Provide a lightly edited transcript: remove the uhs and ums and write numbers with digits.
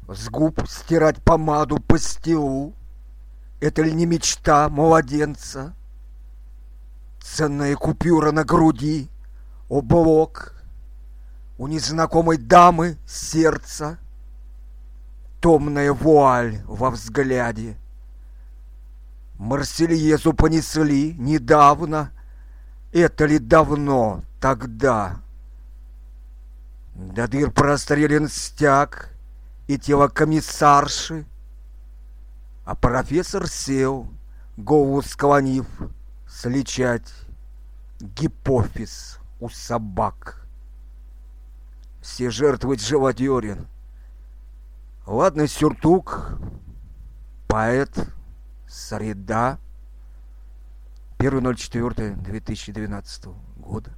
С губ стирать помаду пастилу — это ли не мечта младенца? Ценная купюра на груди, облок у незнакомой дамы сердца, томная вуаль во взгляде. Марсельезу понесли недавно, это ли давно тогда? До дыр прострелен стяг и тело комиссарши, а профессор сел, голову склонив, сличать гипофиз у собак. Все жертвы живодерен. Ладно, сюртук, поэт, среда. 1.04.2012 года.